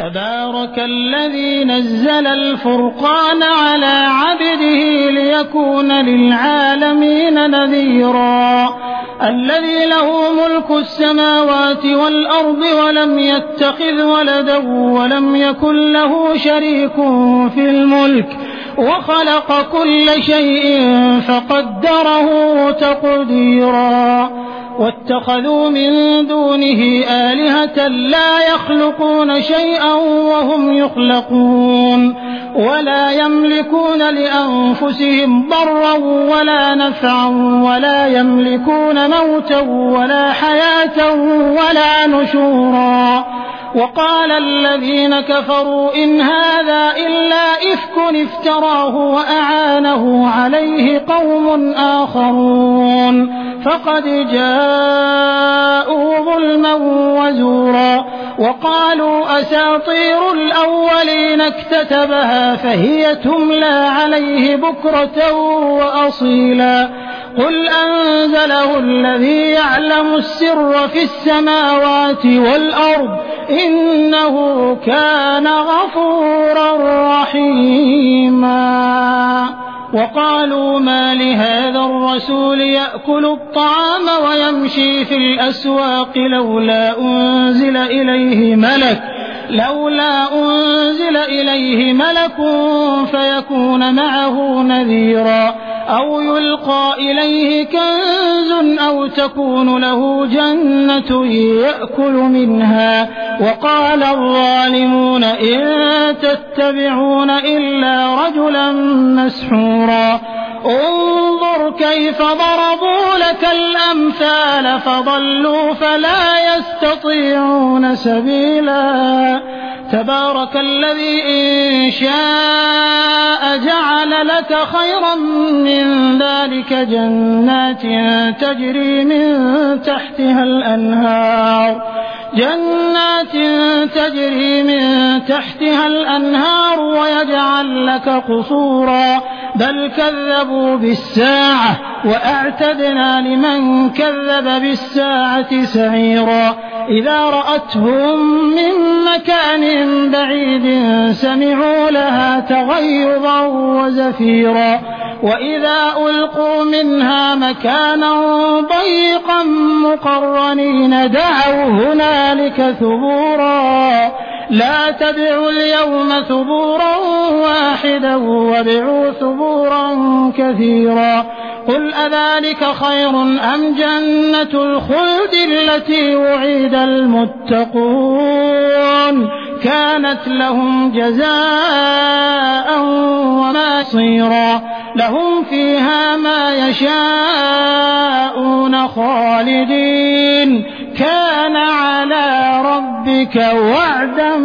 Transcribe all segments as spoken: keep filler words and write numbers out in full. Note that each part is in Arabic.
تبارك الذي نزل الفرقان على عبده ليكون للعالمين نذيرا الذي له ملك السماوات والأرض ولم يتخذ ولدا ولم يكن له شريك في الملك وخلق كل شيء فقدره تقديرا واتخذوا من دونه آلهة لا يخلقون شيئا وهم يخلقون ولا يملكون لأنفسهم ضرا ولا نفعا ولا يملكون موتا ولا حياة ولا نشورا وقال الذين كفروا إن هذا إلا إفك افتراه وأعانه عليه قوم آخرون فقد جاءوا ظلما وزورا وقالوا أساطير الأولين اكتتبها فهي تملى عليه بكرة وأصيلا قل أنزله الذي يعلم السر في السماوات والأرض إنه كان غفورا رحيما وقالوا ما لهذا الرسول يأكل الطعام ويمشي في الأسواق لولا أنزل إليه ملك لولا أنزل إليه ملك فيكون معه نذيرا أو يلقى إليه كنز أو تكون له جنة يأكل منها وقال الظالمون إن تتبعون إلا رجلا مسحورا انظر كيف ضربوا لك الأمثال فضلوا فلا يستطيعون سبيلا تبارك الذي إن شاء جعل لك خيرا من ذلك جنات تجري من تحتها الأنهار جنات تجري من تحتها الأنهار ويجعل لك قصورا بل كذبوا بالساعة وأعتدنا لمن كذب بالساعة سعيرا إذا رأتهم من مكان بعيد سمعوا لها تغيظا وزفيرا وإذا ألقوا منها مكانا ضيقا مقرنين دعوا هنالك ثبورا لا تدعوا اليوم ثبورا واحدا وادعوا ثبورا كثيرا قل أذلك خير أم جنة الخلد التي وعد المتقون كانت لهم جزاء ومصيرا لهم فيها ما يشاءون خالدين كان على ربك وعدا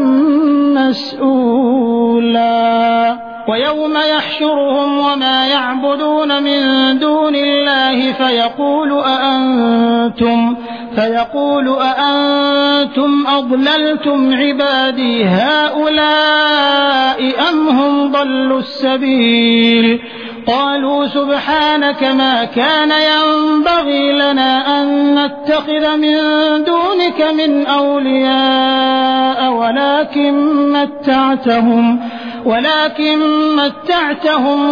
مسئولا ويوم يحشرهم وما يعبدون من دون الله فيقول أأنتم فيقول أأنتم أضللتم عبادي هؤلاء أم هم ضلوا السبيل قالوا سبحانك ما كان ينبغي لنا أن نتخذ من دونك من أولياء ولكن متعتهم ولكن متعتهم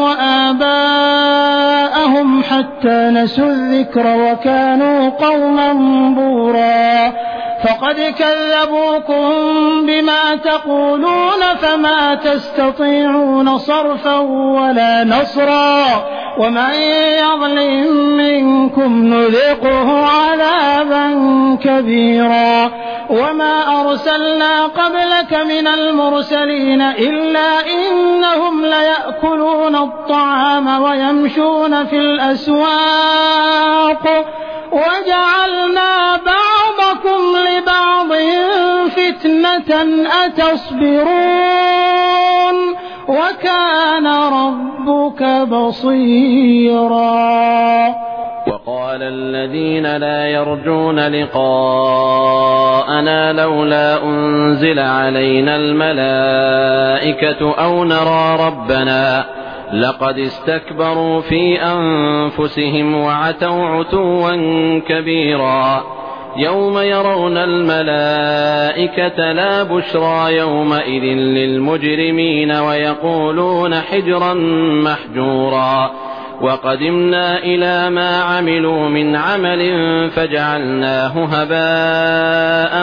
وآباءهم حتى نسوا الذكر وكانوا قوما بورا فقد كذبوكم بما تقولون فما تستطيعون صرفا ولا نصرا ومن يظلم منكم نذقه عذابا كبيرا وما أرسلنا قبلك من المرسلين إلا إنهم ليأكلون الطعام ويمشون في الأسواق وجعلنا بعضكم لبعض فتنة أتصبرون وكان ربك بصيرا وقال الذين لا يرجون لقاءنا لولا أنزل علينا الملائكة أو نرى ربنا لقد استكبروا في أنفسهم وعتوا عتوا كبيرا يوم يرون الملائكة لا بشرى يومئذ للمجرمين ويقولون حجرا محجورا وقدمنا إلى ما عملوا من عمل فجعلناه هباء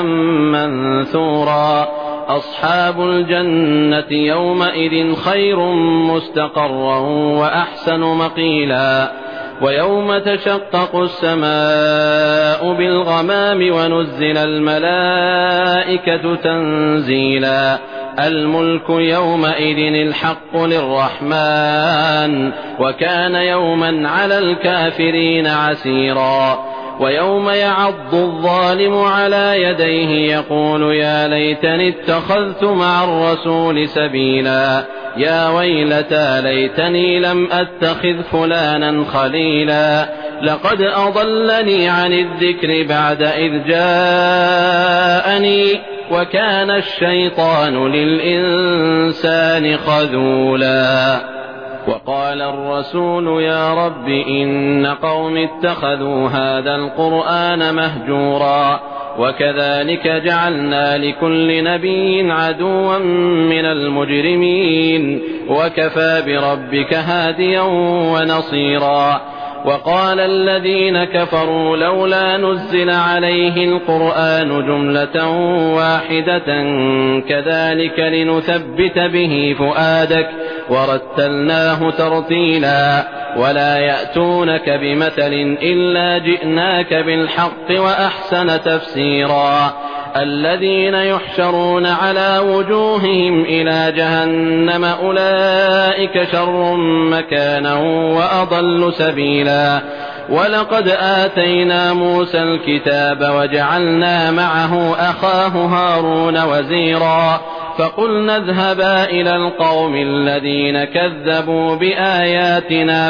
منثورا أصحاب الجنة يومئذ خير مستقرا وأحسن مقيلا ويوم تشقق السماء بالغمام ونزل الملائكة تنزيلا الملك يومئذ الحق للرحمن وكان يوما على الكافرين عسيرا ويوم يعض الظالم على يديه يقول يا ليتني اتخذت مع الرسول سبيلا يا ويلتى ليتني لم أتخذ فلانا خليلا لقد أضلني عن الذكر بعد إذ جاءني وكان الشيطان للإنسان خذولا وقال الرسول يا رب إن قوم اتخذوا هذا القرآن مهجورا وكذلك جعلنا لكل نبي عدوا من المجرمين وكفى بربك هاديا ونصيرا وقال الذين كفروا لولا نزل عليه القرآن جملة واحدة كذلك لنثبت به فؤادك ورتلناه ترتيلا ولا يأتونك بمثل إلا جئناك بالحق وأحسن تفسيرا الذين يحشرون على وجوههم إلى جهنم أولئك شر مكانا وأضل سبيلا ولقد آتينا موسى الكتاب وجعلنا معه أخاه هارون وزيرا فقلنا اذهبا إلى القوم الذين كذبوا بآياتنا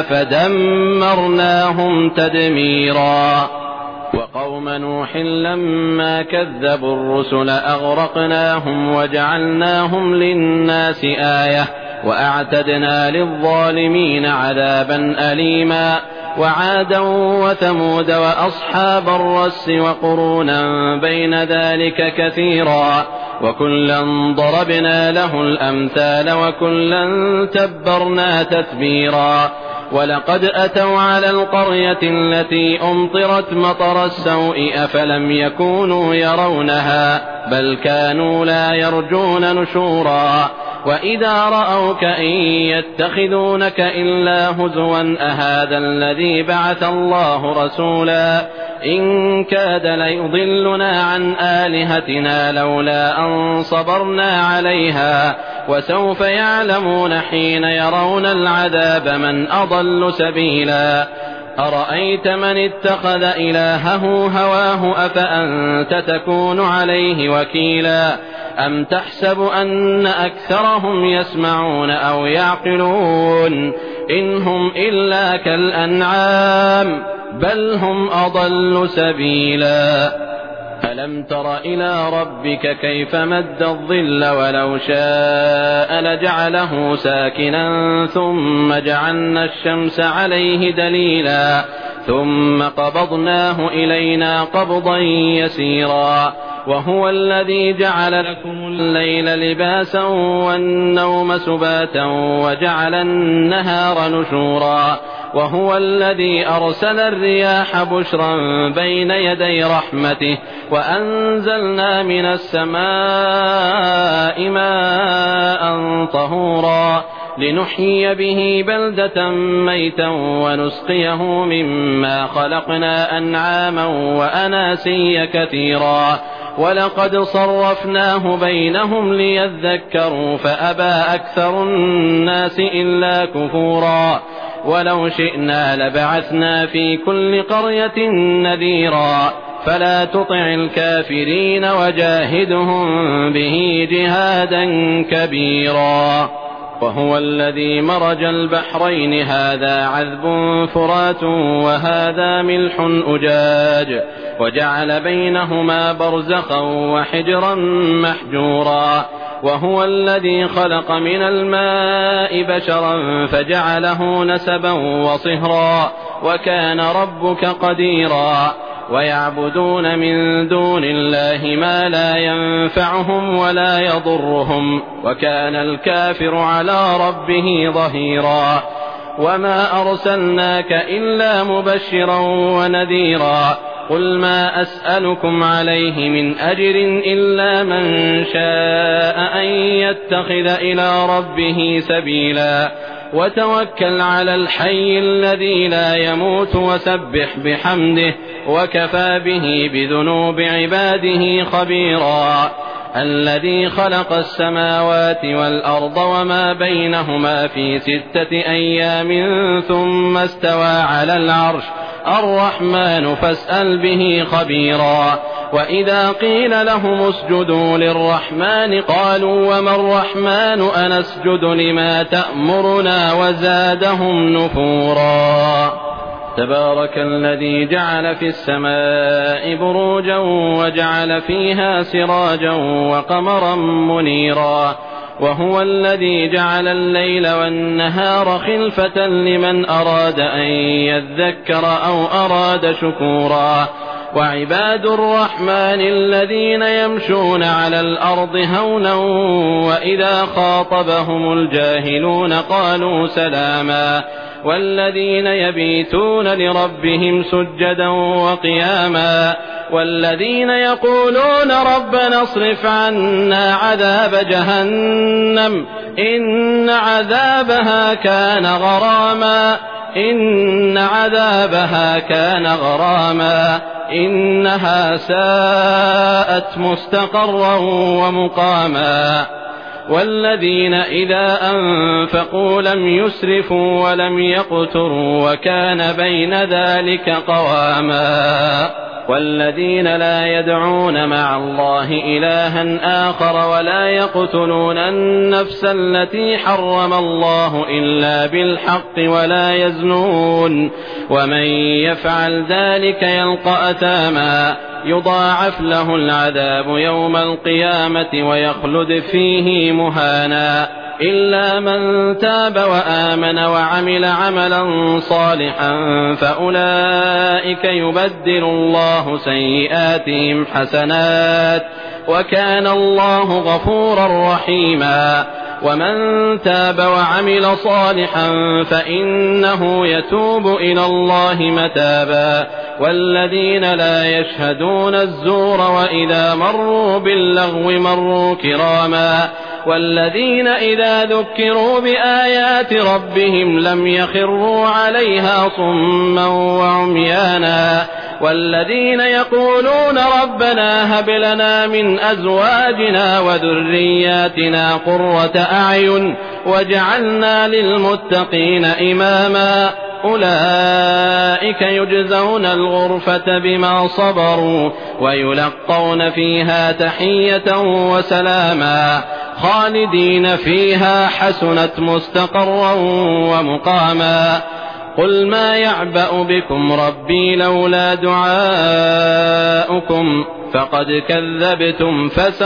فدمرناهم تدميرا وقوم نوح لما كذبوا الرسل أغرقناهم وجعلناهم للناس آية وأعتدنا للظالمين عذابا أليما وعادا وثمود وأصحاب الرس وقرونا بين ذلك كثيرا وكلا ضربنا له الأمثال وكلا تبرنا تتبيرا ولقد أتوا على القرية التي أمطرت مطر السوء أفلم يكونوا يرونها بل كانوا لا يرجون نشورا وإذا رأوك إن يتخذونك إلا هزوا أهذا الذي بعث الله رسولا إن كاد ليضلنا عن آلهتنا لولا أن صبرنا عليها وسوف يعلمون حين يرون العذاب من أضل سبيلا أرأيت من اتخذ إلهه هواه أفأنت تكون عليه وكيلا أم تحسب أن أكثرهم يسمعون أو يعقلون إن هم إلا كالأنعام بل هم أضل سبيلا ألم تر إلى ربك كيف مد الظل ولو شاء لجعله ساكنا ثم جعلنا الشمس عليه دليلا ثم قبضناه إلينا قبضا يسيرا وهو الذي جعل لكم الليل لباسا والنوم سباتا وجعل النهار نشورا وهو الذي أرسل الرياح بشرا بين يدي رحمته وأنزلنا من السماء ماء طهورا لنحيي به بلدة ميتا ونسقيه مما خلقنا أنعاما وأناسيا كثيرا ولقد صرفناه بينهم ليذكروا فأبى أكثر الناس إلا كفورا ولو شئنا لبعثنا في كل قرية نذيرا فلا تطع الكافرين وجاهدهم به جهادا كبيرا وهو الذي مرج البحرين هذا عذب فرات وهذا ملح أجاج وجعل بينهما برزخا وحجرا محجورا وهو الذي خلق من الماء بشرا فجعله نسبا وصهرا وكان ربك قديرا ويعبدون من دون الله ما لا ينفعهم ولا يضرهم وكان الكافر على ربه ظهيرا وما أرسلناك إلا مبشرا ونذيرا قل ما أسألكم عليه من أجر إلا من شاء أن يتخذ إلى ربه سبيلا وتوكل على الحي الذي لا يموت وسبح بحمده وكفى به بذنوب عباده خبيرا الذي خلق السماوات والأرض وما بينهما في ستة أيام ثم استوى على العرش الرحمن فاسأل به خبيرا وإذا قيل لهم اسجدوا للرحمن قالوا وما الرحمن أنسجد لما تأمرنا وزادهم نفورا تبارك الذي جعل في السماء بروجا وجعل فيها سراجا وقمرا منيرا وهو الذي جعل الليل والنهار خلفة لمن أراد أن يذكر أو أراد شكورا وعباد الرحمن الذين يمشون على الأرض هونا وإذا خاطبهم الجاهلون قالوا سلاما والذين يبيتون لربهم سجدا وقياما والذين يقولون ربنا اصرف عنا عذاب جهنم إن عذابها كان غراما إن عذابها كان غراما إنها ساءت مستقرا ومقاما والذين إذا أنفقوا لم يسرفوا ولم يقتروا وكان بين ذلك قواما والذين لا يدعون مع الله إلها آخر ولا يقتلون النفس التي حرم الله إلا بالحق ولا يزنون ومن يفعل ذلك يلقى أثاما يضاعف له العذاب يوم القيامة ويخلد فيه مهانا إلا من تاب وآمن وعمل عملا صالحا فأولئك يبدل الله سيئاتهم حسنات وكان الله غفورا رحيما ومن تاب وعمل صالحا فإنه يتوب إلى الله متابا والذين لا يشهدون الزور وإذا مروا باللغو مروا كراما والذين إذا ذكروا بآيات ربهم لم يخروا عليها صما وعميانا والذين يقولون ربنا هب لنا من أزواجنا وذرياتنا قرة أعين واجعلنا للمتقين إماما أولئك يجزون الغرفة بما صبروا ويلقون فيها تحية وسلاما خالدين فيها حسنت مستقرا ومقاما قل ما يعبأ بكم ربي لولا دعاؤكم فقد كذبتم فسوف